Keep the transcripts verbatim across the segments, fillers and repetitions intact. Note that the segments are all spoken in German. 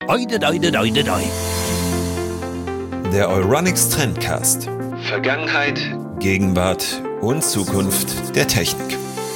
Oide, oide, oide, oide. Der Euronics Trendcast. Vergangenheit, Gegenwart und Zukunft der Technik.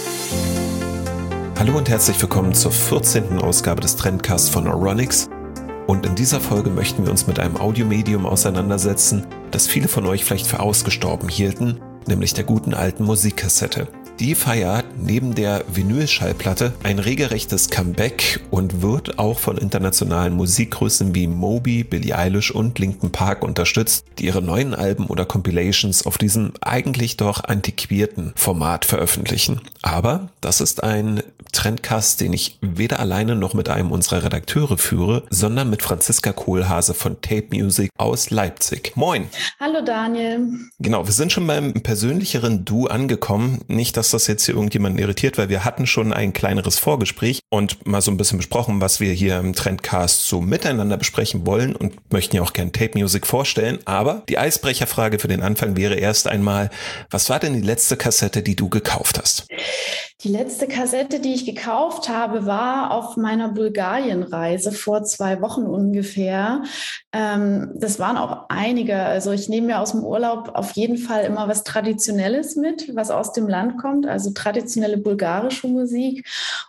Hallo und herzlich willkommen zur vierzehnten Ausgabe des Trendcasts von Euronics. Und in dieser Folge möchten wir uns mit einem Audiomedium auseinandersetzen, das viele von euch vielleicht für ausgestorben hielten, nämlich der guten alten Musikkassette. Die feiert neben der Vinylschallplatte ein regelrechtes Comeback und wird auch von internationalen Musikgrößen wie Moby, Billie Eilish und Linkin Park unterstützt, die ihre neuen Alben oder Compilations auf diesem eigentlich doch antiquierten Format veröffentlichen. Aber das ist ein Trendcast, den ich weder alleine noch mit einem unserer Redakteure führe, sondern mit Franziska Kohlhase von Tape Music aus Leipzig. Moin! Hallo Daniel! Genau, wir sind schon beim persönlicheren Du angekommen. Nicht, dass das jetzt hier irgendjemanden irritiert, weil wir hatten schon ein kleineres Vorgespräch und mal so ein bisschen besprochen, was wir hier im Trendcast so miteinander besprechen wollen und möchten ja auch gerne Tape Music vorstellen. Aber die Eisbrecherfrage für den Anfang wäre erst einmal, was war denn die letzte Kassette, die du gekauft hast? Die letzte Kassette, die ich gekauft habe, war auf meiner Bulgarien-Reise vor zwei Wochen ungefähr. Ähm, das waren auch einige. Also ich nehme mir aus dem Urlaub auf jeden Fall immer was Traditionelles mit, was aus dem Land kommt, also traditionelle bulgarische Musik.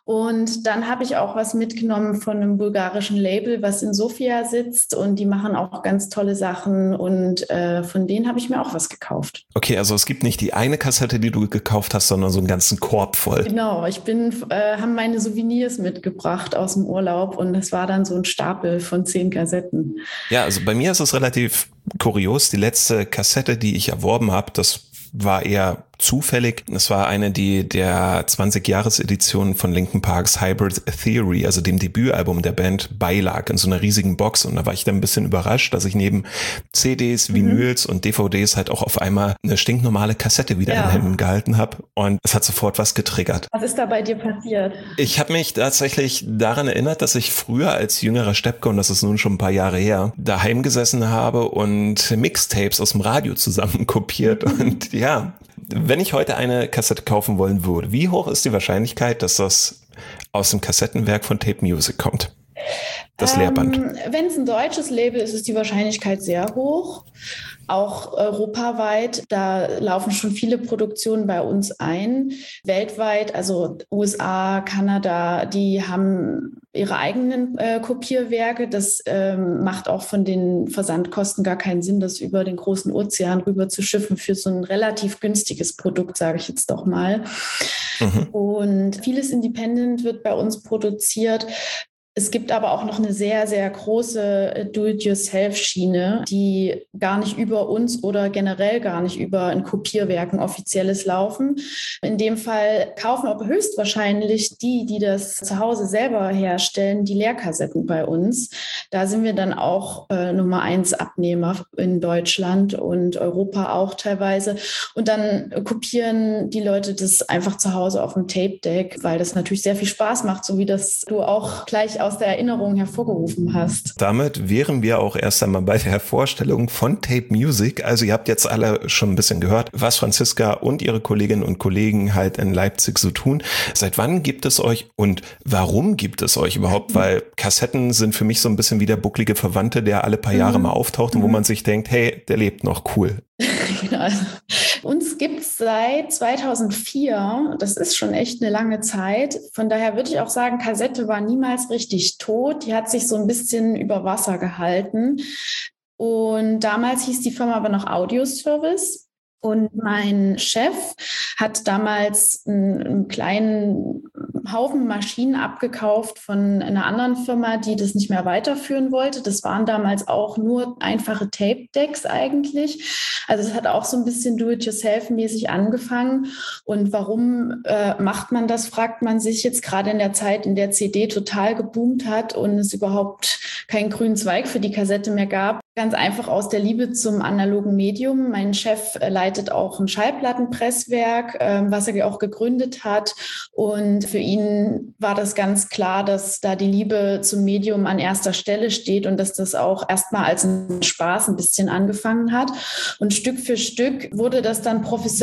Und dann habe ich auch was mitgenommen von einem bulgarischen Label, was in Sofia sitzt, und die machen auch ganz tolle Sachen, und äh, von denen habe ich mir auch was gekauft. Okay, also es gibt nicht die eine Kassette, die du gekauft hast, sondern so einen ganzen Korb voll. Genau, ich bin, äh, haben meine Souvenirs mitgebracht aus dem Urlaub, und das war dann so ein Stapel von zehn Kassetten. Ja, also bei mir ist es relativ kurios. Die letzte Kassette, die ich erworben habe, das war eher zufällig. Es war eine, die der zwanzig-Jahres-Edition von Linkin Parks Hybrid Theory, also dem Debütalbum der Band, beilag in so einer riesigen Box. Und da war ich dann ein bisschen überrascht, dass ich neben C Ds, Vinyls mhm. und D V Ds halt auch auf einmal eine stinknormale Kassette wieder ja. in Händen gehalten habe. Und es hat sofort was getriggert. Was ist da bei dir passiert? Ich habe mich tatsächlich daran erinnert, dass ich früher als jüngerer Steppke, und das ist nun schon ein paar Jahre her, daheim gesessen habe und Mixtapes aus dem Radio zusammen kopiert. Und ja, wenn ich heute eine Kassette kaufen wollen würde, wie hoch ist die Wahrscheinlichkeit, dass das aus dem Kassettenwerk von Tape Music kommt? Das ähm, Lehrband. Wenn es ein deutsches Label ist, ist die Wahrscheinlichkeit sehr hoch. Auch europaweit, da laufen schon viele Produktionen bei uns ein. Weltweit, also U S A, Kanada, die haben ihre eigenen äh, Kopierwerke. Das ähm, macht auch von den Versandkosten gar keinen Sinn, das über den großen Ozean rüber zu schiffen für so ein relativ günstiges Produkt, sage ich jetzt doch mal. Mhm. Und vieles Independent wird bei uns produziert. Es gibt aber auch noch eine sehr, sehr große Do-it-yourself-Schiene, die gar nicht über uns oder generell gar nicht über ein Kopierwerk, ein offizielles laufen. In dem Fall kaufen aber höchstwahrscheinlich die, die das zu Hause selber herstellen, die Leerkassetten bei uns. Da sind wir dann auch äh, Nummer eins Abnehmer in Deutschland und Europa auch teilweise. Und dann kopieren die Leute das einfach zu Hause auf dem Tape-Deck, weil das natürlich sehr viel Spaß macht, so wie das du auch gleich aus der Erinnerung hervorgerufen hast. Damit wären wir auch erst einmal bei der Vorstellung von Tape Music. Also ihr habt jetzt alle schon ein bisschen gehört, was Franziska und ihre Kolleginnen und Kollegen halt in Leipzig so tun. Seit wann gibt es euch und warum gibt es euch überhaupt? Mhm. Weil Kassetten sind für mich so ein bisschen wie der bucklige Verwandte, der alle paar Jahre mhm. mal auftaucht und wo man sich denkt, hey, der lebt noch, cool. Genau. Uns gibt es seit zweitausendvier, das ist schon echt eine lange Zeit. Von daher würde ich auch sagen, Kassette war niemals richtig tot. Die hat sich so ein bisschen über Wasser gehalten. Und damals hieß die Firma aber noch Audioservice. Und mein Chef hat damals einen, einen kleinen Haufen Maschinen abgekauft von einer anderen Firma, die das nicht mehr weiterführen wollte. Das waren damals auch nur einfache Tape-Decks eigentlich. Also es hat auch so ein bisschen do-it-yourself-mäßig angefangen. Und warum äh, macht man das, fragt man sich jetzt gerade in der Zeit, in der C D total geboomt hat und es überhaupt keinen grünen Zweig für die Kassette mehr gab. Ganz einfach aus der Liebe zum analogen Medium. Mein Chef leitet auch ein Schallplattenpresswerk, was er auch gegründet hat. Und für ihn war das ganz klar, dass da die Liebe zum Medium an erster Stelle steht und dass das auch erstmal als ein Spaß ein bisschen angefangen hat. Und Stück für Stück wurde das dann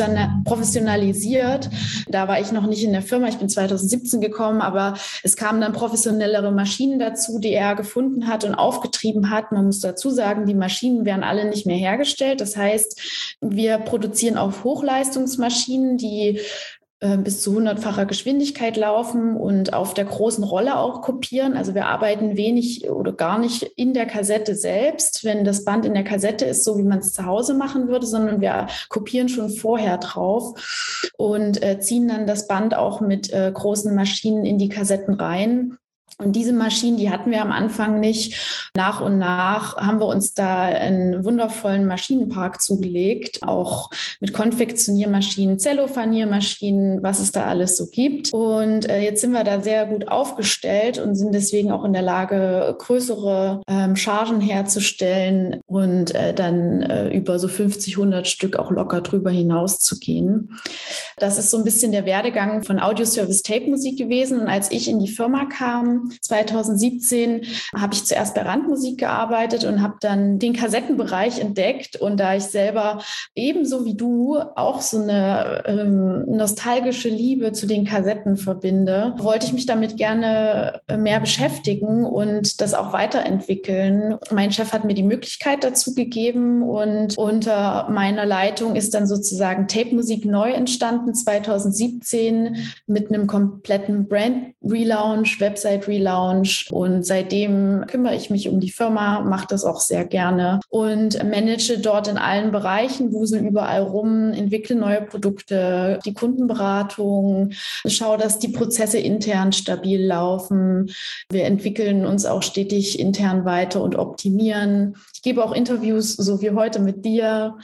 professionalisiert. Da war ich noch nicht in der Firma. Ich bin zweitausendsiebzehn gekommen, aber es kamen dann professionellere Maschinen dazu, die er gefunden hat und aufgetrieben hat. Man muss dazu sagen, die Maschinen werden alle nicht mehr hergestellt. Das heißt, wir produzieren auf Hochleistungsmaschinen, die äh, bis zu hundertfacher Geschwindigkeit laufen und auf der großen Rolle auch kopieren. Also wir arbeiten wenig oder gar nicht in der Kassette selbst, wenn das Band in der Kassette ist, so wie man es zu Hause machen würde, sondern wir kopieren schon vorher drauf und äh, ziehen dann das Band auch mit äh, großen Maschinen in die Kassetten rein. Und diese Maschinen, die hatten wir am Anfang nicht. Nach und nach haben wir uns da einen wundervollen Maschinenpark zugelegt, auch mit Konfektioniermaschinen, Zellophaniermaschinen, was es da alles so gibt. Und äh, jetzt sind wir da sehr gut aufgestellt und sind deswegen auch in der Lage, größere ähm, Chargen herzustellen und äh, dann äh, über so fünfzig, hundert Stück auch locker drüber hinaus zu gehen. Das ist so ein bisschen der Werdegang von Audio-Service-Tape-Musik gewesen. Und als ich in die Firma kam, zweitausendsiebzehn, habe ich zuerst bei Randmusik gearbeitet und habe dann den Kassettenbereich entdeckt. Und da ich selber ebenso wie du auch so eine ähm, nostalgische Liebe zu den Kassetten verbinde, wollte ich mich damit gerne mehr beschäftigen und das auch weiterentwickeln. Mein Chef hat mir die Möglichkeit dazu gegeben und unter meiner Leitung ist dann sozusagen Tape-Musik neu entstanden, zweitausendsiebzehn, mit einem kompletten Brand-Relaunch, Website-Relaunch. Und seitdem kümmere ich mich um die Firma, mache das auch sehr gerne und manage dort in allen Bereichen, wusel überall rum, entwickle neue Produkte, die Kundenberatung, schaue, dass die Prozesse intern stabil laufen. Wir entwickeln uns auch stetig intern weiter und optimieren. Ich gebe auch Interviews, so wie heute mit dir,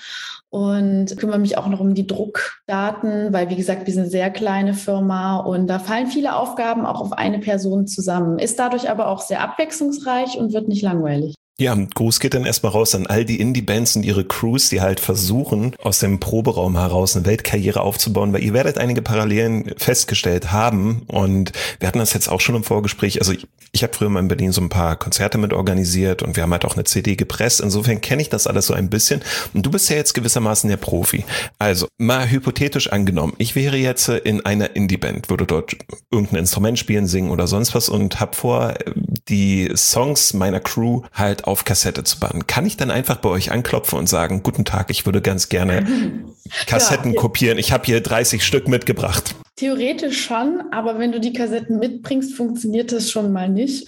und kümmere mich auch noch um die Druckdaten, weil, wie gesagt, wir sind eine sehr kleine Firma und da fallen viele Aufgaben auch auf eine Person zusammen. Ist dadurch aber auch sehr abwechslungsreich und wird nicht langweilig. Ja, Gruß geht dann erstmal raus an all die Indie-Bands und ihre Crews, die halt versuchen, aus dem Proberaum heraus eine Weltkarriere aufzubauen, weil ihr werdet einige Parallelen festgestellt haben und wir hatten das jetzt auch schon im Vorgespräch, also ich, ich habe früher mal in Berlin so ein paar Konzerte mit organisiert und wir haben halt auch eine C D gepresst, insofern kenne ich das alles so ein bisschen und du bist ja jetzt gewissermaßen der Profi. Also, mal hypothetisch angenommen, ich wäre jetzt in einer Indie-Band, würde dort irgendein Instrument spielen, singen oder sonst was und habe vor, die Songs meiner Crew halt auf Kassette zu bannen. Kann ich dann einfach bei euch anklopfen und sagen, guten Tag, ich würde ganz gerne Kassetten ja, kopieren. Ich habe hier dreißig Stück mitgebracht. Theoretisch schon, aber wenn du die Kassetten mitbringst, funktioniert das schon mal nicht.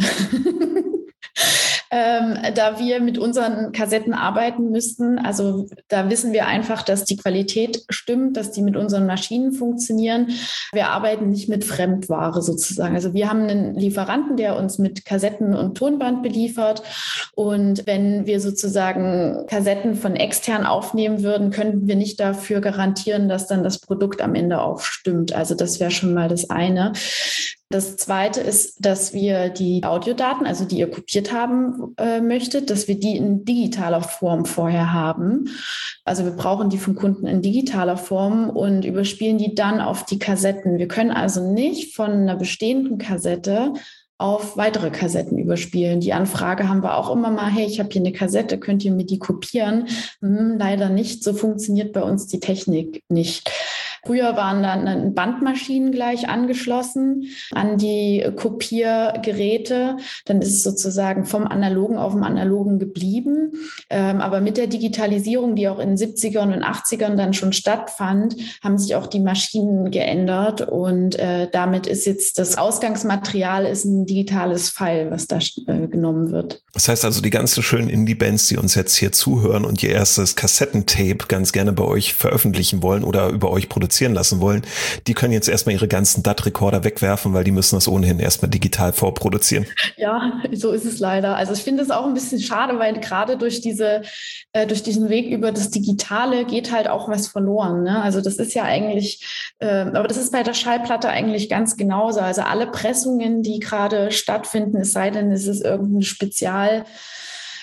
Ähm, da wir mit unseren Kassetten arbeiten müssten. Also da wissen wir einfach, dass die Qualität stimmt, dass die mit unseren Maschinen funktionieren. Wir arbeiten nicht mit Fremdware sozusagen. Also wir haben einen Lieferanten, der uns mit Kassetten und Tonband beliefert. Und wenn wir sozusagen Kassetten von extern aufnehmen würden, könnten wir nicht dafür garantieren, dass dann das Produkt am Ende auch stimmt. Also das wäre schon mal das eine. Das Zweite ist, dass wir die Audiodaten, also die ihr kopiert haben äh, möchtet, dass wir die in digitaler Form vorher haben. Also wir brauchen die vom Kunden in digitaler Form und überspielen die dann auf die Kassetten. Wir können also nicht von einer bestehenden Kassette auf weitere Kassetten überspielen. Die Anfrage haben wir auch immer mal, hey, ich habe hier eine Kassette, könnt ihr mir die kopieren? Hm, leider nicht, so funktioniert bei uns die Technik nicht. Früher waren dann Bandmaschinen gleich angeschlossen an die Kopiergeräte. Dann ist es sozusagen vom Analogen auf dem Analogen geblieben. Ähm, aber mit der Digitalisierung, die auch in den siebzigern und achtzigern dann schon stattfand, haben sich auch die Maschinen geändert. Und äh, damit ist jetzt das Ausgangsmaterial ist ein digitales File, was da äh, genommen wird. Das heißt also, die ganzen schönen Indie-Bands, die uns jetzt hier zuhören und ihr erstes Kassettentape ganz gerne bei euch veröffentlichen wollen oder über euch produzieren lassen wollen, die können jetzt erstmal ihre ganzen D A T-Rekorder wegwerfen, weil die müssen das ohnehin erstmal digital vorproduzieren. Ja, so ist es leider. Also ich finde es auch ein bisschen schade, weil gerade durch diese, äh, durch diesen Weg über das Digitale geht halt auch was verloren. Ne? Also das ist ja eigentlich, äh, aber das ist bei der Schallplatte eigentlich ganz genauso. Also alle Pressungen, die gerade stattfinden, es sei denn, es ist irgendein Spezial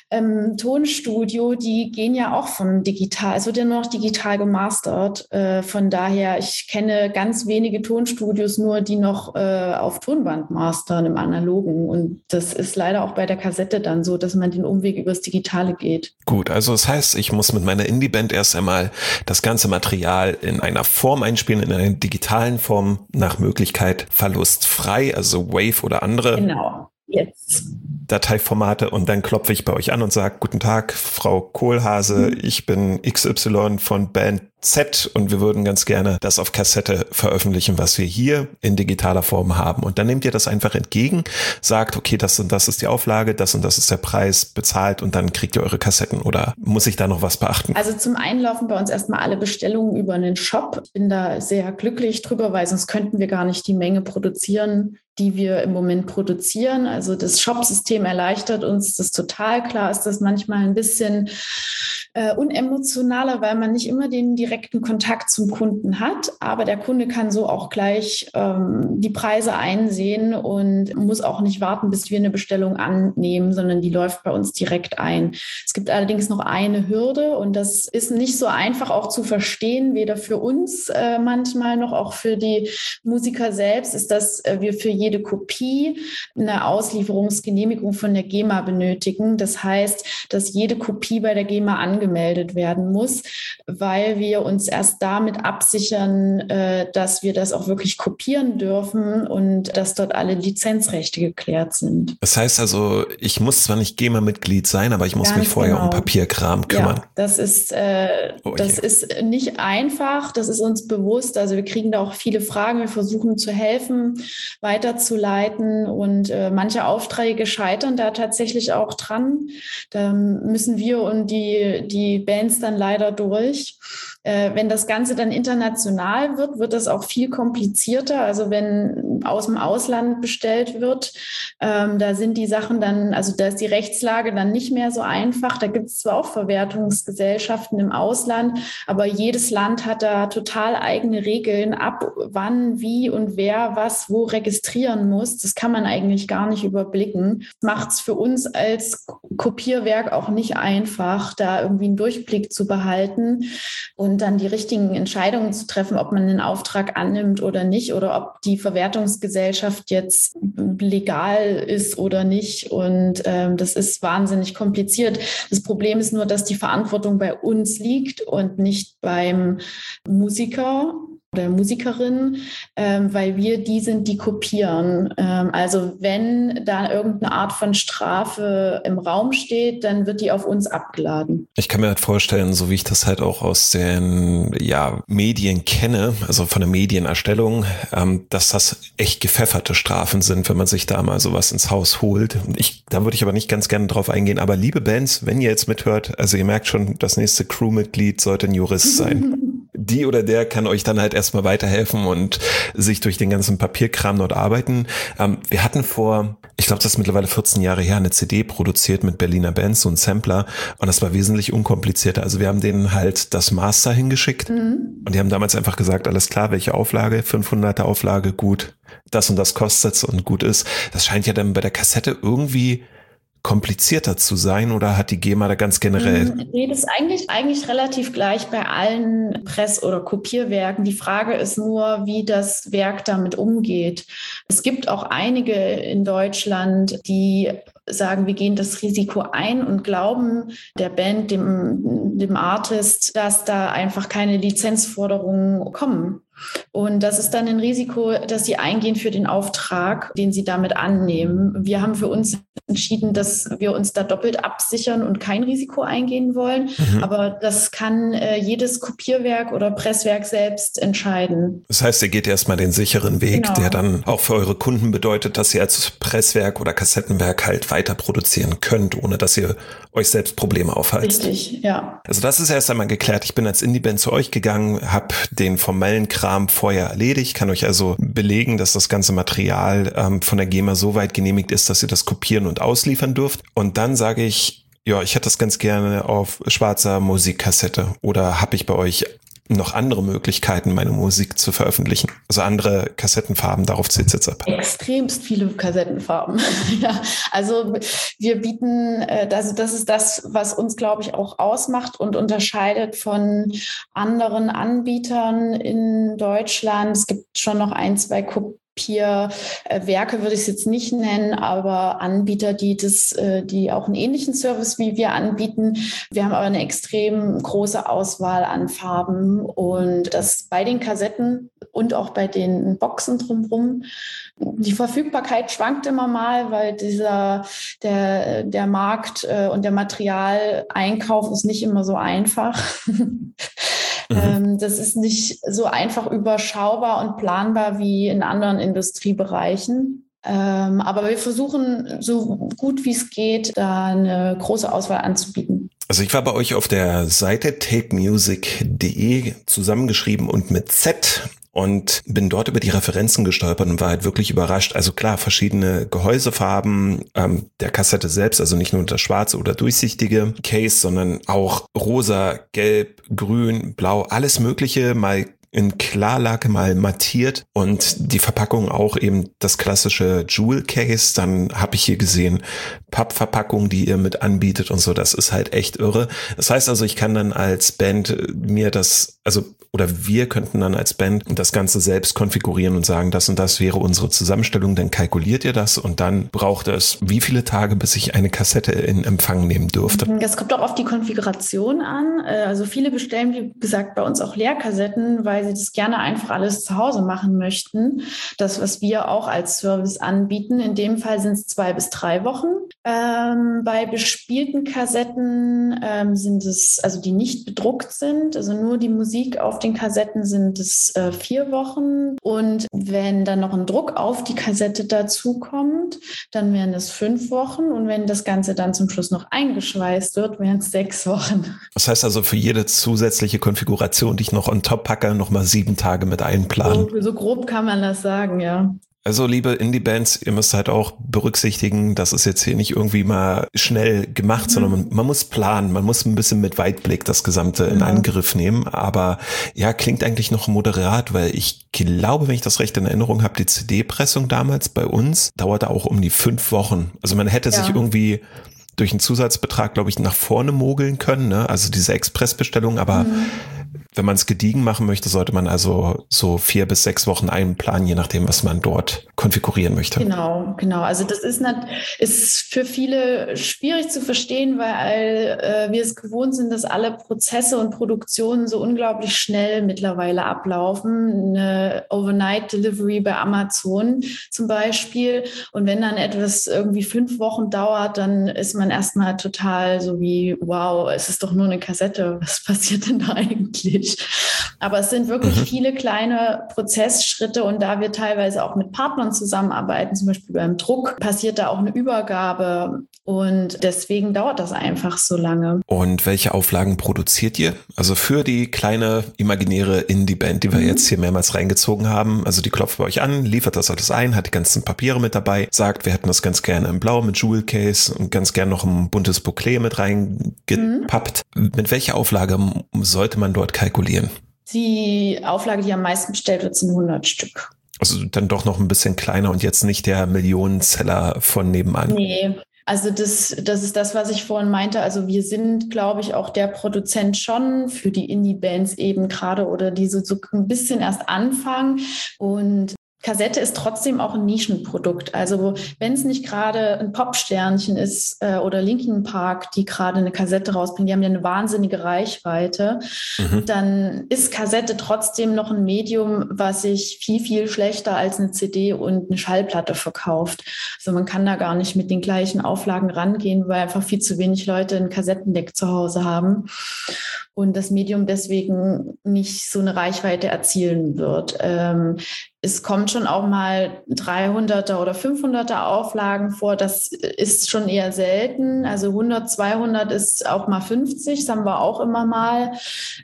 ähm, Tonstudio, die gehen ja auch von digital, es wird ja nur noch digital gemastert. Äh, von daher, ich kenne ganz wenige Tonstudios nur, die noch äh, auf Tonband mastern im Analogen. Und das ist leider auch bei der Kassette dann so, dass man den Umweg übers Digitale geht. Gut, also das heißt, ich muss mit meiner Indie-Band erst einmal das ganze Material in einer Form einspielen, in einer digitalen Form, nach Möglichkeit verlustfrei, also Wave oder andere Genau, jetzt. Dateiformate, und dann klopfe ich bei euch an und sage, guten Tag, Frau Kohlhase, mhm. ich bin X Y von Band Z und wir würden ganz gerne das auf Kassette veröffentlichen, was wir hier in digitaler Form haben. Und dann nehmt ihr das einfach entgegen, sagt, okay, das und das ist die Auflage, das und das ist der Preis, bezahlt, und dann kriegt ihr eure Kassetten. Oder muss ich da noch was beachten? Also zum einen laufen bei uns erstmal alle Bestellungen über einen Shop. Ich bin da sehr glücklich drüber, weil sonst könnten wir gar nicht die Menge produzieren, die wir im Moment produzieren. Also das Shop-System erleichtert uns das total. Klar ist das manchmal ein bisschen äh, unemotionaler, weil man nicht immer den direkten Kontakt zum Kunden hat. Aber der Kunde kann so auch gleich ähm, die Preise einsehen und muss auch nicht warten, bis wir eine Bestellung annehmen, sondern die läuft bei uns direkt ein. Es gibt allerdings noch eine Hürde, und das ist nicht so einfach auch zu verstehen, weder für uns äh, manchmal noch auch für die Musiker selbst, ist, dass äh, wir für jede Kopie eine Auslieferungsgenehmigung von der GEMA benötigen. Das heißt, dass jede Kopie bei der GEMA angemeldet werden muss, weil wir uns erst damit absichern, dass wir das auch wirklich kopieren dürfen und dass dort alle Lizenzrechte geklärt sind. Das heißt also, ich muss zwar nicht GEMA-Mitglied sein, aber ich muss Ganz mich vorher genau. um Papierkram kümmern. Ja, das ist, äh, oh, das ist nicht einfach, das ist uns bewusst. Also wir kriegen da auch viele Fragen, wir versuchen zu helfen, weiterzuleiten, und äh, manche Aufträge scheitern da tatsächlich auch dran. Da müssen wir und die, die Bands dann leider durch. Äh, wenn das Ganze dann international wird, wird das auch viel komplizierter. Also wenn aus dem Ausland bestellt wird, ähm, da sind die Sachen dann, also da ist die Rechtslage dann nicht mehr so einfach. Da gibt es zwar auch Verwertungsgesellschaften im Ausland, aber jedes Land hat da total eigene Regeln, ab wann, wie und wer was wo registrieren muss. Das kann man eigentlich gar nicht überblicken. Macht es für uns als Kopierwerk auch nicht einfach, da irgendwie einen Durchblick zu behalten und dann die richtigen Entscheidungen zu treffen, ob man den Auftrag annimmt oder nicht, oder ob die Verwertungsgesellschaft jetzt legal ist oder nicht. Und ähm, das ist wahnsinnig kompliziert. Das Problem ist nur, dass die Verantwortung bei uns liegt und nicht beim Musiker oder Musikerin, ähm, weil wir die sind, die kopieren. Ähm, also wenn da irgendeine Art von Strafe im Raum steht, dann wird die auf uns abgeladen. Ich kann mir halt vorstellen, so wie ich das halt auch aus den ja, Medien kenne, also von der Medienerstellung, ähm, dass das echt gepfefferte Strafen sind, wenn man sich da mal sowas ins Haus holt. Ich, da würde ich aber nicht ganz gerne drauf eingehen. Aber liebe Bands, wenn ihr jetzt mithört, also ihr merkt schon, das nächste Crewmitglied sollte ein Jurist sein. Die oder der kann euch dann halt erstmal weiterhelfen und sich durch den ganzen Papierkram dort arbeiten. Ähm, wir hatten vor, ich glaube, das ist mittlerweile vierzehn Jahre her, eine C D produziert mit Berliner Bands, so ein Sampler, und das war wesentlich unkomplizierter. Also wir haben denen halt das Master hingeschickt mhm. und die haben damals einfach gesagt, alles klar, welche Auflage, fünfhunderter Auflage, gut, das und das kostet's und gut ist. Das scheint ja dann bei der Kassette irgendwie komplizierter zu sein, oder hat die GEMA da ganz generell? Nee, das ist eigentlich, eigentlich relativ gleich bei allen Press- oder Kopierwerken. Die Frage ist nur, wie das Werk damit umgeht. Es gibt auch einige in Deutschland, die sagen, wir gehen das Risiko ein und glauben der Band, dem, dem Artist, dass da einfach keine Lizenzforderungen kommen. Und das ist dann ein Risiko, das sie eingehen für den Auftrag, den sie damit annehmen. Wir haben für uns entschieden, dass wir uns da doppelt absichern und kein Risiko eingehen wollen. Mhm. Aber das kann äh, jedes Kopierwerk oder Presswerk selbst entscheiden. Das heißt, ihr geht erstmal den sicheren Weg, genau. der dann auch für eure Kunden bedeutet, dass ihr als Presswerk oder Kassettenwerk halt weiter produzieren könnt, ohne dass ihr euch selbst Probleme aufhalst. Richtig, ja. Also das ist erst einmal geklärt. Ich bin als Indie-Band zu euch gegangen, habe den formellen Kram vorher erledigt, kann euch also belegen, dass das ganze Material ähm, von der GEMA so weit genehmigt ist, dass ihr das kopieren und ausliefern dürft. Und dann sage ich, ja, ich hätte das ganz gerne auf schwarzer Musikkassette, oder habe ich bei euch noch andere Möglichkeiten, meine Musik zu veröffentlichen? Also andere Kassettenfarben, darauf zählt es jetzt ab. Extremst viele Kassettenfarben. Ja, also wir bieten, also das ist das, was uns, glaube ich, auch ausmacht und unterscheidet von anderen Anbietern in Deutschland. Es gibt schon noch ein, zwei Kopierwerke, würde ich es jetzt nicht nennen, aber Anbieter, die das, die auch einen ähnlichen Service wie wir anbieten. Wir haben aber eine extrem große Auswahl an Farben und das bei den Kassetten und auch bei den Boxen drumherum. Die Verfügbarkeit schwankt immer mal, weil dieser der, der Markt und der Materialeinkauf ist nicht immer so einfach. Mhm. Das ist nicht so einfach überschaubar und planbar wie in anderen Industriebereichen. Aber wir versuchen, so gut wie es geht, da eine große Auswahl anzubieten. Also ich war bei euch auf der Seite tape music punkt de, zusammengeschrieben und mit Z, und bin dort über die Referenzen gestolpert und war halt wirklich überrascht. Also klar, verschiedene Gehäusefarben ähm, der Kassette selbst, also nicht nur das schwarze oder durchsichtige Case, sondern auch rosa, gelb, grün, blau, alles Mögliche, mal in Klarlage, mal mattiert, und die Verpackung auch eben das klassische Jewel Case. Dann habe ich hier gesehen Pappverpackung, die ihr mit anbietet und so. Das ist halt echt irre. Das heißt also, ich kann dann als Band mir das, also oder wir könnten dann als Band das Ganze selbst konfigurieren und sagen, das und das wäre unsere Zusammenstellung, dann kalkuliert ihr das und dann braucht es wie viele Tage, bis ich eine Kassette in Empfang nehmen dürfte? Das kommt auch auf die Konfiguration an. Also viele bestellen, wie gesagt, bei uns auch Leerkassetten, weil sie das gerne einfach alles zu Hause machen möchten. Das, was wir auch als Service anbieten. In dem Fall sind es zwei bis drei Wochen. Ähm, bei bespielten Kassetten ähm, sind es, also die nicht bedruckt sind, also nur die Musik auf den Kassetten, sind es äh, vier Wochen. Und wenn dann noch ein Druck auf die Kassette dazukommt, dann wären es fünf Wochen. Und wenn das Ganze dann zum Schluss noch eingeschweißt wird, wären es sechs Wochen. Das heißt also, für jede zusätzliche Konfiguration, die ich noch on top packe, noch mal sieben Tage mit einplanen. So, so grob kann man das sagen, ja. Also liebe Indie-Bands, ihr müsst halt auch berücksichtigen, das ist jetzt hier nicht irgendwie mal schnell gemacht, mhm. sondern man, man muss planen, man muss ein bisschen mit Weitblick das Gesamte in ja. Angriff nehmen. Aber ja, klingt eigentlich noch moderat, weil ich glaube, wenn ich das recht in Erinnerung habe, die C D-Pressung damals bei uns dauerte auch um die fünf Wochen. Also man hätte ja. sich irgendwie durch einen Zusatzbetrag, glaube ich, nach vorne mogeln können, ne? Also diese Expressbestellung, aber mhm. wenn man es gediegen machen möchte, sollte man also so vier bis sechs Wochen einplanen, je nachdem, was man dort konfigurieren möchte. Genau, genau. Also das ist, nicht, ist für viele schwierig zu verstehen, weil äh, wir es gewohnt sind, dass alle Prozesse und Produktionen so unglaublich schnell mittlerweile ablaufen. Eine Overnight Delivery bei Amazon zum Beispiel. Und wenn dann etwas irgendwie fünf Wochen dauert, dann ist man erstmal total so wie, wow, es ist doch nur eine Kassette. Was passiert denn da eigentlich? Aber es sind wirklich mhm. viele kleine Prozessschritte, und da wir teilweise auch mit Partnern zusammenarbeiten, zum Beispiel beim Druck, passiert da auch eine Übergabe, und deswegen dauert das einfach so lange. Und welche Auflagen produziert ihr? Also für die kleine imaginäre Indie-Band, die wir mhm. jetzt hier mehrmals reingezogen haben, also die klopft bei euch an, liefert das alles ein, hat die ganzen Papiere mit dabei, sagt, wir hätten das ganz gerne in Blau mit Jewel Case und ganz gerne noch ein buntes Bouclé mit reingepappt. Mhm. Mit welcher Auflage sollte man dort kalkulieren? Die Auflage, die am meisten bestellt wird, sind hundert Stück. Also dann doch noch ein bisschen kleiner und jetzt nicht der Millionenseller von nebenan. Nee, also das, das ist das, was ich vorhin meinte. Also wir sind, glaube ich, auch der Produzent schon für die Indie-Bands eben gerade, oder die so, so ein bisschen erst anfangen. Und Kassette ist trotzdem auch ein Nischenprodukt. Also wenn es nicht gerade ein Popsternchen ist äh, oder Linkin Park, die gerade eine Kassette rausbringen, die haben ja eine wahnsinnige Reichweite, mhm. dann ist Kassette trotzdem noch ein Medium, was sich viel, viel schlechter als eine C D und eine Schallplatte verkauft. Also man kann da gar nicht mit den gleichen Auflagen rangehen, weil einfach viel zu wenig Leute ein Kassettendeck zu Hause haben und das Medium deswegen nicht so eine Reichweite erzielen wird. Ähm, Es kommt schon auch mal dreihunderter oder fünfhunderter Auflagen vor. Das ist schon eher selten. Also hundert, zweihundert ist auch mal fünfzig. Das haben wir auch immer mal.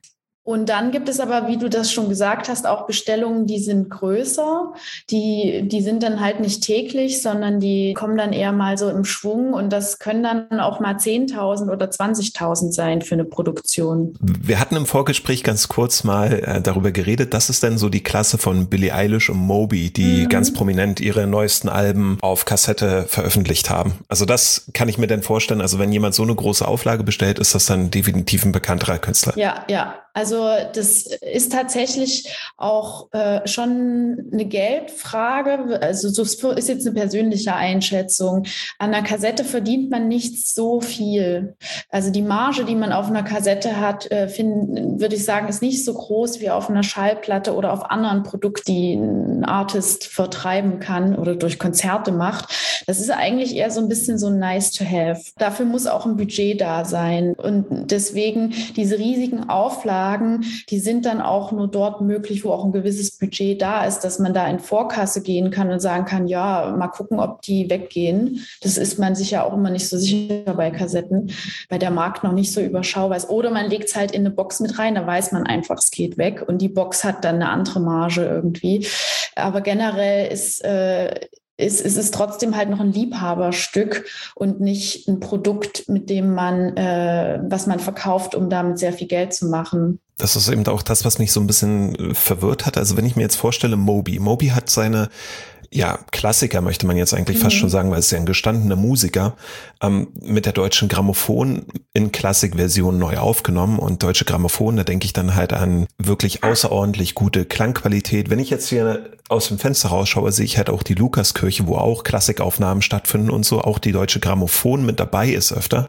Und dann gibt es aber, wie du das schon gesagt hast, auch Bestellungen, die sind größer. Die, die sind dann halt nicht täglich, sondern die kommen dann eher mal so im Schwung. Und das können dann auch mal zehntausend oder zwanzigtausend sein für eine Produktion. Wir hatten im Vorgespräch ganz kurz mal äh, darüber geredet, das ist denn so die Klasse von Billie Eilish und Moby, die mhm. ganz prominent ihre neuesten Alben auf Kassette veröffentlicht haben. Also das kann ich mir denn vorstellen. Also wenn jemand so eine große Auflage bestellt, ist das dann definitiv ein bekannterer Künstler. Ja, ja. Also das ist tatsächlich auch äh, schon eine Geldfrage. Also das ist jetzt eine persönliche Einschätzung. An einer Kassette verdient man nicht so viel. Also die Marge, die man auf einer Kassette hat, äh, find, würde ich sagen, ist nicht so groß wie auf einer Schallplatte oder auf anderen Produkten, die ein Artist vertreiben kann oder durch Konzerte macht. Das ist eigentlich eher so ein bisschen so nice to have. Dafür muss auch ein Budget da sein. Und deswegen diese riesigen Auflagen, die sind dann auch nur dort möglich, wo auch ein gewisses Budget da ist, dass man da in Vorkasse gehen kann und sagen kann, ja, mal gucken, ob die weggehen. Das ist man sich ja auch immer nicht so sicher bei Kassetten, weil der Markt noch nicht so überschaubar ist. Oder man legt es halt in eine Box mit rein, da weiß man einfach, es geht weg und die Box hat dann eine andere Marge irgendwie. Aber generell ist äh, Es, es ist trotzdem halt noch ein Liebhaberstück und nicht ein Produkt, mit dem man, äh, was man verkauft, um damit sehr viel Geld zu machen. Das ist eben auch das, was mich so ein bisschen verwirrt hat. Also wenn ich mir jetzt vorstelle, Moby. Moby hat seine, ja, Klassiker, möchte man jetzt eigentlich mhm. fast schon sagen, weil es ist ja ein gestandener Musiker, ähm, mit der Deutschen Grammophon in Klassikversion neu aufgenommen. Und Deutsche Grammophon, da denke ich dann halt an wirklich außerordentlich gute Klangqualität. Wenn ich jetzt hier aus dem Fenster rausschaue, sehe ich halt auch die Lukaskirche, wo auch Klassikaufnahmen stattfinden und so. Auch die Deutsche Grammophon mit dabei ist öfter.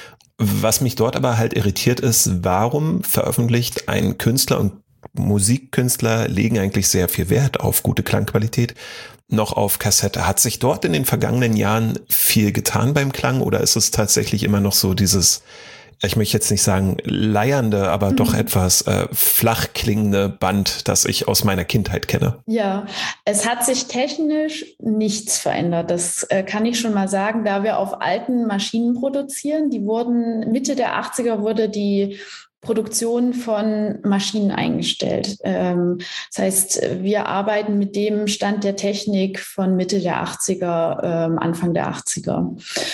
Was mich dort aber halt irritiert ist, warum veröffentlicht ein Künstler und Musikkünstler legen eigentlich sehr viel Wert auf gute Klangqualität, noch auf Kassette. Hat sich dort in den vergangenen Jahren viel getan beim Klang oder ist es tatsächlich immer noch so dieses, ich möchte jetzt nicht sagen leiernde, aber mhm. doch etwas äh, flach klingende Band, das ich aus meiner Kindheit kenne? Ja, es hat sich technisch nichts verändert. Das äh, kann ich schon mal sagen, da wir auf alten Maschinen produzieren. Die wurden, Mitte der achtziger wurde die Produktion von Maschinen eingestellt. Ähm, das heißt, wir arbeiten mit dem Stand der Technik von Mitte der achtziger, ähm, Anfang der achtziger.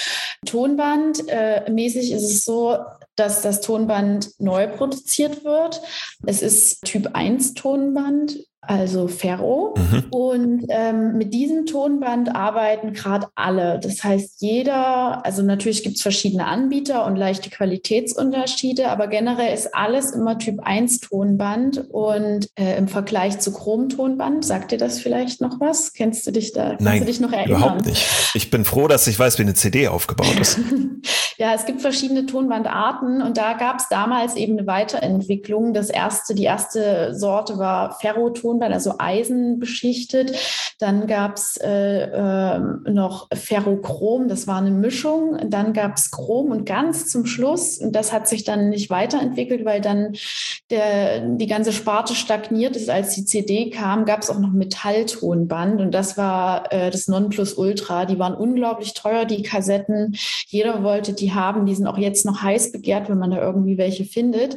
Tonband äh, mäßig ist es so, dass das Tonband neu produziert wird. Es ist Typ eins Tonband, also Ferro. Mhm. Und ähm, mit diesem Tonband arbeiten gerade alle. Das heißt, jeder, also natürlich gibt es verschiedene Anbieter und leichte Qualitätsunterschiede, aber generell ist alles immer Typ eins Tonband. Und äh, im Vergleich zu Chrom-Tonband, sagt dir das vielleicht noch was? Kennst du dich da? Kannst Nein, du dich noch erinnern? Überhaupt nicht. Ich bin froh, dass ich weiß, wie eine C D aufgebaut ist. Ja, es gibt verschiedene Tonbandarten und da gab es damals eben eine Weiterentwicklung. Das erste, die erste Sorte war Ferrotonband, also eisenbeschichtet. Dann gab es äh, äh, noch Ferrochrom, das war eine Mischung. Dann gab es Chrom und ganz zum Schluss, und das hat sich dann nicht weiterentwickelt, weil dann der, die ganze Sparte stagniert ist. Als die C D kam, gab es auch noch Metalltonband und das war äh, das Nonplusultra. Die waren unglaublich teuer, die Kassetten. Jeder wollte die haben. Die sind auch jetzt noch heiß begehrt, wenn man da irgendwie welche findet.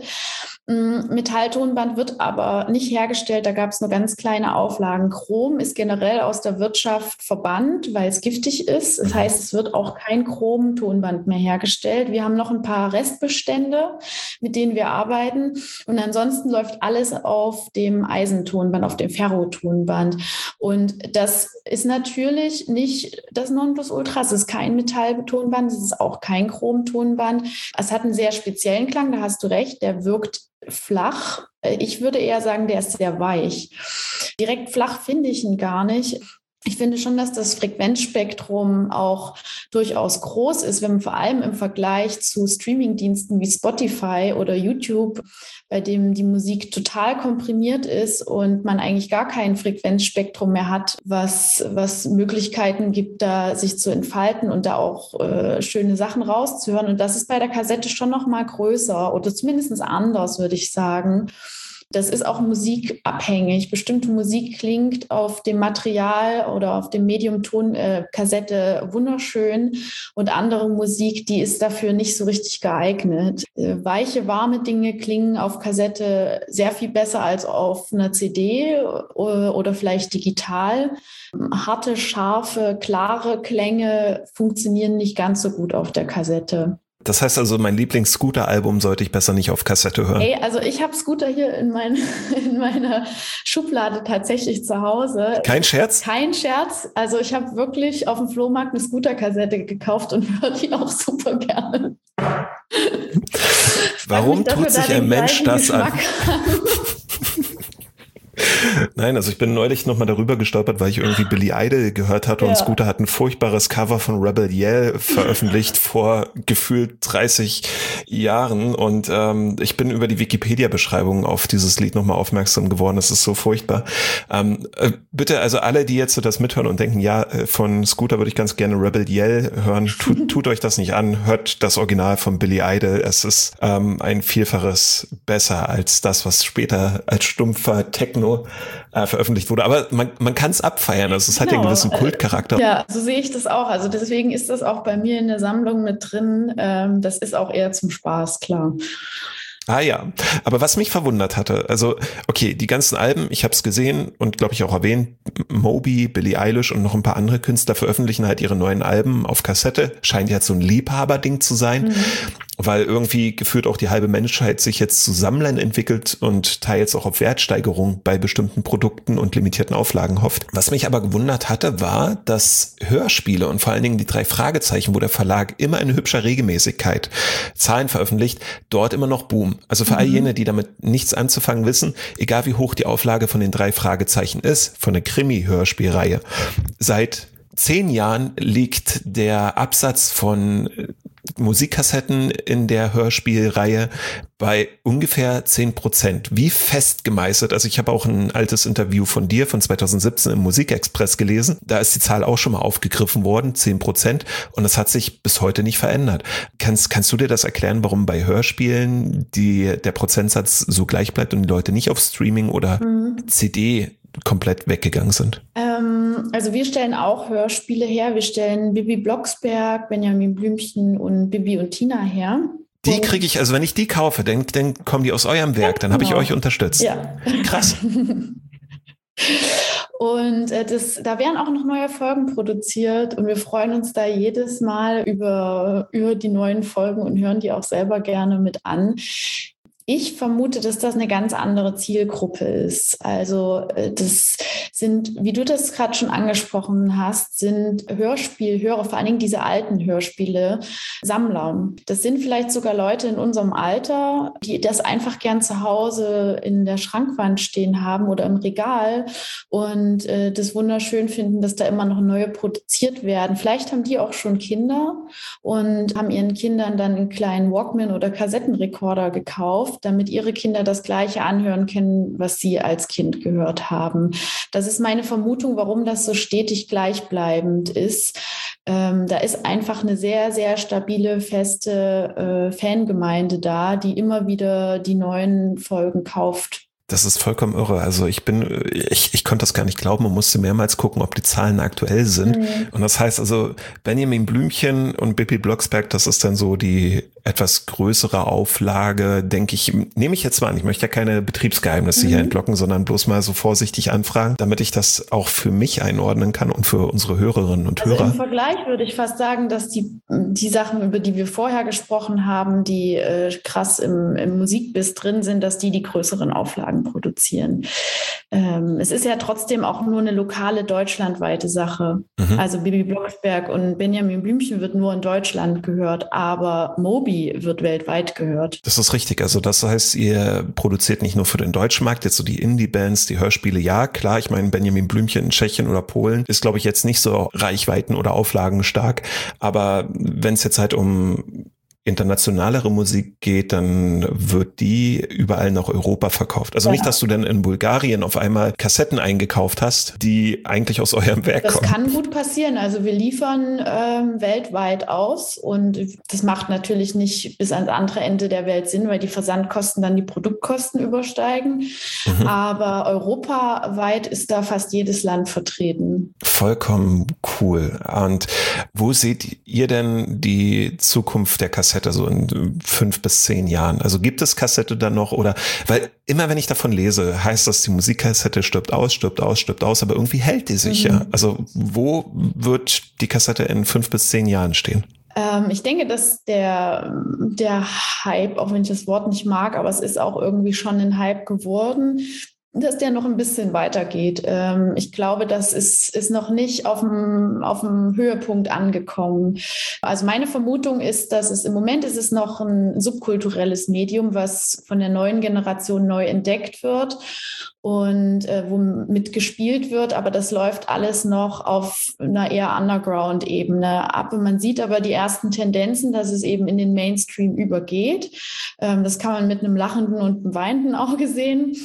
Metalltonband wird aber nicht hergestellt, da gab es nur ganz kleine Auflagen. Chrom ist generell aus der Wirtschaft verbannt, weil es giftig ist. Das heißt, es wird auch kein Chrom-Tonband mehr hergestellt. Wir haben noch ein paar Restbestände, mit denen wir arbeiten. Und ansonsten läuft alles auf dem Eisentonband, auf dem Ferrotonband. Und das ist natürlich nicht das Nonplusultra. Es ist kein Metalltonband, es ist auch kein Chromtonband. Es hat einen sehr speziellen Klang, da hast du recht, der wirkt flach. Ich würde eher sagen, der ist sehr weich. Direkt flach finde ich ihn gar nicht. Ich finde schon, dass das Frequenzspektrum auch durchaus groß ist, wenn man vor allem im Vergleich zu Streamingdiensten wie Spotify oder YouTube, bei dem die Musik total komprimiert ist und man eigentlich gar kein Frequenzspektrum mehr hat, was, was Möglichkeiten gibt, da sich zu entfalten und da auch äh, schöne Sachen rauszuhören. Und das ist bei der Kassette schon noch mal größer oder zumindest anders, würde ich sagen. das ist auch musikabhängig. Bestimmte Musik klingt auf dem Material oder auf dem Medium-Ton äh, Kassette wunderschön und andere Musik, die ist dafür nicht so richtig geeignet. Äh, weiche, warme Dinge klingen auf Kassette sehr viel besser als auf einer C D oder, oder vielleicht digital. Harte, scharfe, klare Klänge funktionieren nicht ganz so gut auf der Kassette. Das heißt also, mein Lieblings-Scooter-Album sollte ich besser nicht auf Kassette hören. Ey, also ich habe Scooter hier in, mein, in meiner Schublade tatsächlich zu Hause. Kein Scherz? Kein Scherz. Also ich habe wirklich auf dem Flohmarkt eine Scooter-Kassette gekauft und höre die auch super gerne. Warum tut sich ein Mensch das an? Nein, also ich bin neulich nochmal darüber gestolpert, weil ich irgendwie Billy Idol gehört hatte, ja. Und Scooter hat ein furchtbares Cover von Rebel Yell veröffentlicht vor gefühlt dreißig Jahren und ähm, ich bin über die Wikipedia-Beschreibung auf dieses Lied nochmal aufmerksam geworden. Das ist so furchtbar. Ähm, äh, bitte, also alle, die jetzt so das mithören und denken, ja, von Scooter würde ich ganz gerne Rebel Yell hören, tut, tut euch das nicht an, hört das Original von Billy Idol. Es ist ähm, ein Vielfaches besser als das, was später als stumpfer Techno Äh, veröffentlicht wurde. Aber man, man kann es abfeiern. Also es genau. hat ja einen gewissen Kultcharakter. Ja, so sehe ich das auch. Also deswegen ist das auch bei mir in der Sammlung mit drin. Ähm, das ist auch eher zum Spaß, klar. Ah ja, aber was mich verwundert hatte, also okay, die ganzen Alben, ich habe es gesehen und glaube ich auch erwähnt, Moby, Billie Eilish und noch ein paar andere Künstler veröffentlichen halt ihre neuen Alben auf Kassette. Scheint jetzt so ein Liebhaberding zu sein, mhm. weil irgendwie gefühlt auch die halbe Menschheit sich jetzt zu Sammlern entwickelt und teils auch auf Wertsteigerung bei bestimmten Produkten und limitierten Auflagen hofft. Was mich aber gewundert hatte, war, dass Hörspiele und vor allen Dingen die drei Fragezeichen, wo der Verlag immer in hübscher Regelmäßigkeit Zahlen veröffentlicht, dort immer noch boomen. Also für all jene, die damit nichts anzufangen wissen, egal wie hoch die Auflage von den drei Fragezeichen ist, von der Krimi-Hörspielreihe, seit zehn Jahren liegt der Absatz von Musikkassetten in der Hörspielreihe bei ungefähr zehn Prozent. Wie fest gemeißelt. Also ich habe auch ein altes Interview von dir von zwanzig siebzehn im Musikexpress gelesen. Da ist die Zahl auch schon mal aufgegriffen worden, zehn Prozent. Und das hat sich bis heute nicht verändert. Kannst, kannst du dir das erklären, warum bei Hörspielen die, der Prozentsatz so gleich bleibt und die Leute nicht auf Streaming oder mhm. C D komplett weggegangen sind? Ähm, also wir stellen auch Hörspiele her. Wir stellen Bibi Blocksberg, Benjamin Blümchen und Bibi und Tina her. Die kriege ich, also wenn ich die kaufe, dann, dann kommen die aus eurem Werk, dann habe ich euch unterstützt. Ja. Krass. Und äh, das, da werden auch noch neue Folgen produziert und wir freuen uns da jedes Mal über, über die neuen Folgen und hören die auch selber gerne mit an. Ich vermute, dass das eine ganz andere Zielgruppe ist. Also das sind, wie du das gerade schon angesprochen hast, sind Hörspielhörer, vor allen Dingen diese alten Hörspiele, Sammler. Das sind vielleicht sogar Leute in unserem Alter, die das einfach gern zu Hause in der Schrankwand stehen haben oder im Regal und äh, das wunderschön finden, dass da immer noch neue produziert werden. Vielleicht haben die auch schon Kinder und haben ihren Kindern dann einen kleinen Walkman oder Kassettenrekorder gekauft, damit ihre Kinder das Gleiche anhören können, was sie als Kind gehört haben. Das ist meine Vermutung, warum das so stetig gleichbleibend ist. Ähm, da ist einfach eine sehr, sehr stabile, feste äh, Fangemeinde da, die immer wieder die neuen Folgen kauft. Das ist vollkommen irre. Also ich bin, ich, ich konnte das gar nicht glauben und musste mehrmals gucken, ob die Zahlen aktuell sind. Mhm. Und das heißt also, Benjamin Blümchen und Bibi Blocksberg, das ist dann so die etwas größere Auflage, denke ich, nehme ich jetzt mal an. Ich möchte ja keine Betriebsgeheimnisse mhm. hier entlocken, sondern bloß mal so vorsichtig anfragen, damit ich das auch für mich einordnen kann und für unsere Hörerinnen und also Hörer. Im Vergleich würde ich fast sagen, dass die, die Sachen, über die wir vorher gesprochen haben, die äh, krass im, im Musikbiss drin sind, dass die die größeren Auflagen produzieren. Ähm, es ist ja trotzdem auch nur eine lokale deutschlandweite Sache. Mhm. Also Bibi Blocksberg und Benjamin Blümchen wird nur in Deutschland gehört, aber Moby wird weltweit gehört. Das ist richtig. Also das heißt, ihr produziert nicht nur für den deutschen Markt, jetzt so die Indie-Bands, die Hörspiele, ja, klar. Ich meine, Benjamin Blümchen in Tschechien oder Polen ist, glaube ich, jetzt nicht so Reichweiten oder Auflagen stark. Aber wenn es jetzt halt um internationalere Musik geht, dann wird die überall nach Europa verkauft. Also ja. Nicht, dass du dann in Bulgarien auf einmal Kassetten eingekauft hast, die eigentlich aus eurem Werk das kommen. Das kann gut passieren. Also wir liefern ähm, weltweit aus und das macht natürlich nicht bis ans andere Ende der Welt Sinn, weil die Versandkosten dann die Produktkosten übersteigen. Mhm. Aber europaweit ist da fast jedes Land vertreten. Vollkommen cool. Und wo seht ihr denn die Zukunft der Kassette so in fünf bis zehn Jahren? Also gibt es Kassette dann noch oder, weil immer wenn ich davon lese, heißt das, die Musikkassette stirbt aus, stirbt aus, stirbt aus, aber irgendwie hält die sich mhm. ja. Also wo wird die Kassette in fünf bis zehn Jahren stehen? Ähm, ich denke, dass der, der Hype, auch wenn ich das Wort nicht mag, aber es ist auch irgendwie schon ein Hype geworden, dass der noch ein bisschen weitergeht. Ähm, ich glaube, das ist, ist noch nicht auf dem, auf dem Höhepunkt angekommen. Also meine Vermutung ist, dass es im Moment ist es noch ein subkulturelles Medium, was von der neuen Generation neu entdeckt wird und äh, womit gespielt wird, aber das läuft alles noch auf einer eher Underground-Ebene ab. Und man sieht aber die ersten Tendenzen, dass es eben in den Mainstream übergeht. Ähm, das kann man mit einem lachenden und einem weinenden Auge sehen.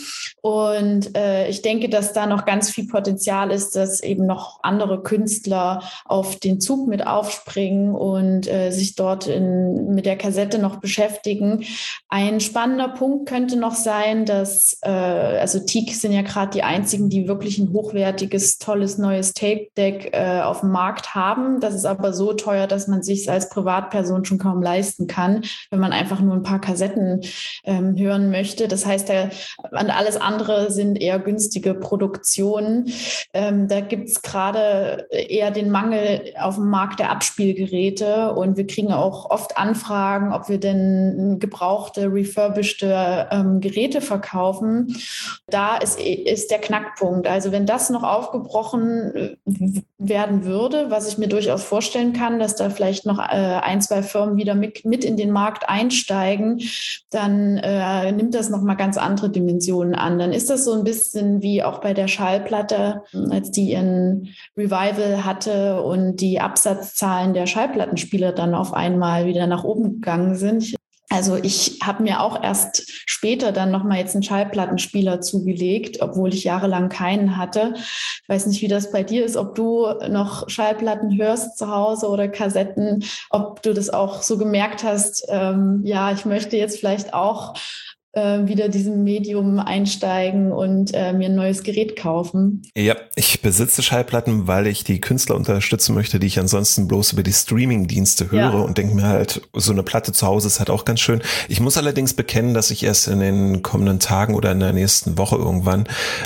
Und äh, ich denke, dass da noch ganz viel Potenzial ist, dass eben noch andere Künstler auf den Zug mit aufspringen und äh, sich dort in, mit der Kassette noch beschäftigen. Ein spannender Punkt könnte noch sein, dass äh, also Teak sind ja gerade die einzigen, die wirklich ein hochwertiges, tolles neues Tape-Deck äh, auf dem Markt haben. Das ist aber so teuer, dass man sich als Privatperson schon kaum leisten kann, wenn man einfach nur ein paar Kassetten ähm, hören möchte. Das heißt, der, alles andere sind eher günstige Produktionen. Ähm, da gibt es gerade eher den Mangel auf dem Markt der Abspielgeräte und wir kriegen auch oft Anfragen, ob wir denn gebrauchte, refurbished ähm, Geräte verkaufen. Da ist, ist der Knackpunkt. Also wenn das noch aufgebrochen werden würde, was ich mir durchaus vorstellen kann, dass da vielleicht noch äh, ein, zwei Firmen wieder mit, mit in den Markt einsteigen, dann äh, nimmt das nochmal ganz andere Dimensionen an. Dann ist das so ein bisschen wie auch bei der Schallplatte, als die ihren Revival hatte und die Absatzzahlen der Schallplattenspieler dann auf einmal wieder nach oben gegangen sind. Also ich habe mir auch erst später dann nochmal jetzt einen Schallplattenspieler zugelegt, obwohl ich jahrelang keinen hatte. Ich weiß nicht, wie das bei dir ist, ob du noch Schallplatten hörst zu Hause oder Kassetten, ob du das auch so gemerkt hast, ähm, ja, ich möchte jetzt vielleicht auch äh, wieder diesem Medium einsteigen und äh, mir ein neues Gerät kaufen. Ja, ich besitze Schallplatten, weil ich die Künstler unterstützen möchte, die ich ansonsten bloß über die Streaming-Dienste höre ja. und denke mir halt, so eine Platte zu Hause ist halt auch ganz schön. Ich muss allerdings bekennen, dass ich erst in den kommenden Tagen oder in der nächsten Woche irgendwann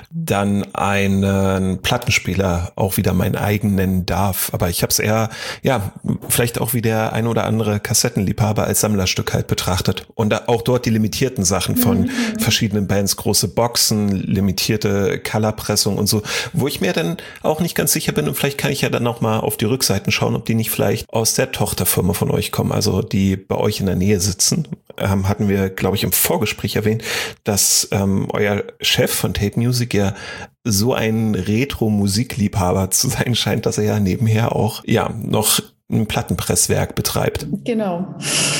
dann einen Plattenspieler auch wieder mein eigen nennen darf. Aber ich habe es eher, ja, vielleicht auch wie der ein oder andere Kassettenliebhaber als Sammlerstück halt betrachtet. Und da auch dort die limitierten Sachen von mhm. verschiedenen Bands, große Boxen, limitierte Colorpressung und so, wo ich mir dann auch nicht ganz sicher bin und vielleicht kann ich ja dann noch mal auf die Rückseiten schauen, ob die nicht vielleicht aus der Tochterfirma von euch kommen, also die bei euch in der Nähe sitzen. Ähm, hatten wir, glaube ich, im Vorgespräch erwähnt, dass ähm, euer Chef von Tape Music ja so ein Retro-Musikliebhaber zu sein scheint, dass er ja nebenher auch ja noch ein Plattenpresswerk betreibt. Genau.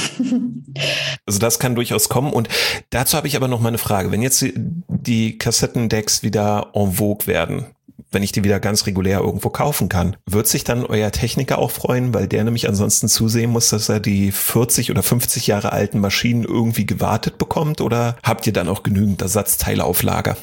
Also das kann durchaus kommen und dazu habe ich aber noch mal eine Frage. Wenn jetzt die, die Kassettendecks wieder en vogue werden, wenn ich die wieder ganz regulär irgendwo kaufen kann, wird sich dann euer Techniker auch freuen, weil der nämlich ansonsten zusehen muss, dass er die vierzig oder fünfzig Jahre alten Maschinen irgendwie gewartet bekommt oder habt ihr dann auch genügend Ersatzteile auf Lager?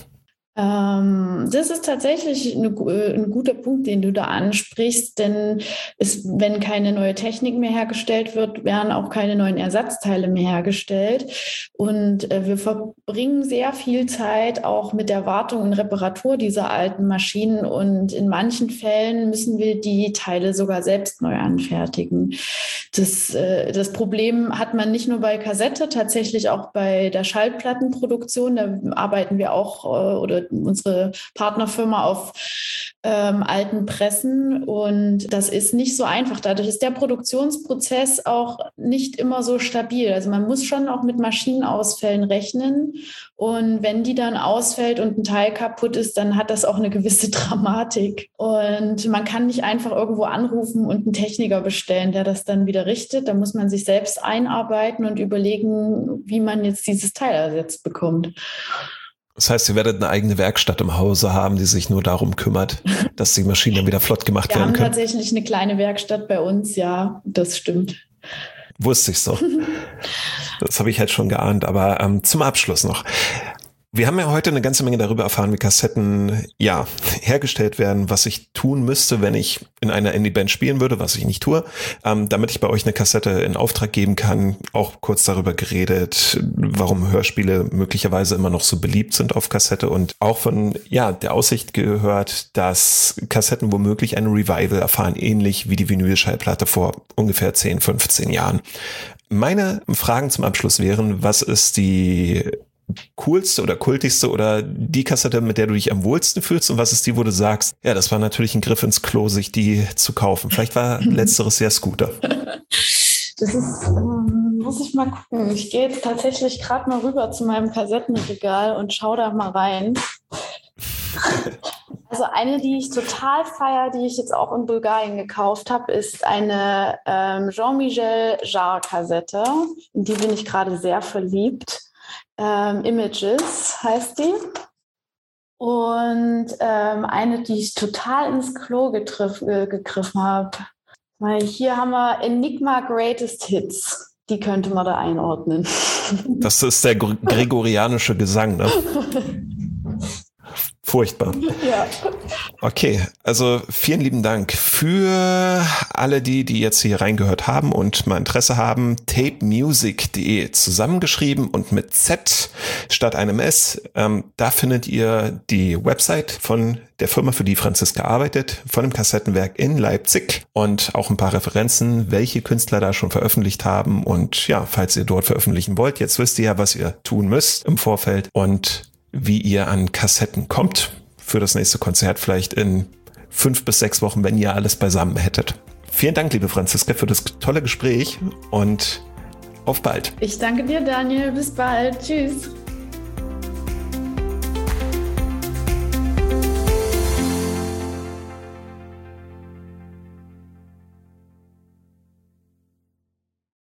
Das ist tatsächlich eine, ein guter Punkt, den du da ansprichst, denn es, wenn keine neue Technik mehr hergestellt wird, werden auch keine neuen Ersatzteile mehr hergestellt. Und wir verbringen sehr viel Zeit auch mit der Wartung und Reparatur dieser alten Maschinen und in manchen Fällen müssen wir die Teile sogar selbst neu anfertigen. Das, das Problem hat man nicht nur bei Kassette, tatsächlich auch bei der Schallplattenproduktion. Da arbeiten wir auch oder oder unsere Partnerfirma auf ähm, alten Pressen. Und das ist nicht so einfach. Dadurch ist der Produktionsprozess auch nicht immer so stabil. Also man muss schon auch mit Maschinenausfällen rechnen. Und wenn die dann ausfällt und ein Teil kaputt ist, dann hat das auch eine gewisse Dramatik. Und man kann nicht einfach irgendwo anrufen und einen Techniker bestellen, der das dann wieder richtet. Da muss man sich selbst einarbeiten und überlegen, wie man jetzt dieses Teil ersetzt bekommt. Das heißt, ihr werdet eine eigene Werkstatt im Hause haben, die sich nur darum kümmert, dass die Maschinen dann wieder flott gemacht Wir werden können. Wir haben tatsächlich eine kleine Werkstatt bei uns, ja, das stimmt. Wusste ich so. Das habe ich halt schon geahnt. Aber ähm, zum Abschluss noch. Wir haben ja heute eine ganze Menge darüber erfahren, wie Kassetten ja hergestellt werden, was ich tun müsste, wenn ich in einer Indie-Band spielen würde, was ich nicht tue, ähm, damit ich bei euch eine Kassette in Auftrag geben kann. Auch kurz darüber geredet, warum Hörspiele möglicherweise immer noch so beliebt sind auf Kassette und auch von ja der Aussicht gehört, dass Kassetten womöglich ein Revival erfahren, ähnlich wie die Vinylschallplatte vor ungefähr zehn, fünfzehn Jahren. Meine Fragen zum Abschluss wären, was ist die coolste oder kultigste oder die Kassette, mit der du dich am wohlsten fühlst und was ist die, wo du sagst, ja, das war natürlich ein Griff ins Klo, sich die zu kaufen. Vielleicht war letzteres ja Scooter. Das ist, ähm, muss ich mal gucken. Ich gehe jetzt tatsächlich gerade mal rüber zu meinem Kassettenregal und schaue da mal rein. Also eine, die ich total feiere, die ich jetzt auch in Bulgarien gekauft habe, ist eine ähm, Jean-Michel Jarre-Kassette. In die bin ich gerade sehr verliebt. Ähm, Images heißt die. Und ähm, eine, die ich total ins Klo getriff, äh, gegriffen habe. Weil hier haben wir Enigma Greatest Hits. Die könnte man da einordnen. Das ist der gregorianische Gesang, ne? Furchtbar. Ja. Okay, also vielen lieben Dank für alle die, die jetzt hier reingehört haben und mal Interesse haben. tape music punkt de zusammengeschrieben und mit Z statt einem S. Ähm, da findet ihr die Website von der Firma, für die Franziska arbeitet, von dem Kassettenwerk in Leipzig und auch ein paar Referenzen, welche Künstler da schon veröffentlicht haben. Und ja, falls ihr dort veröffentlichen wollt, jetzt wisst ihr ja, was ihr tun müsst im Vorfeld und wie ihr an Kassetten kommt für das nächste Konzert, vielleicht in fünf bis sechs Wochen, wenn ihr alles beisammen hättet. Vielen Dank, liebe Franziska, für das tolle Gespräch und auf bald. Ich danke dir, Daniel. Bis bald. Tschüss.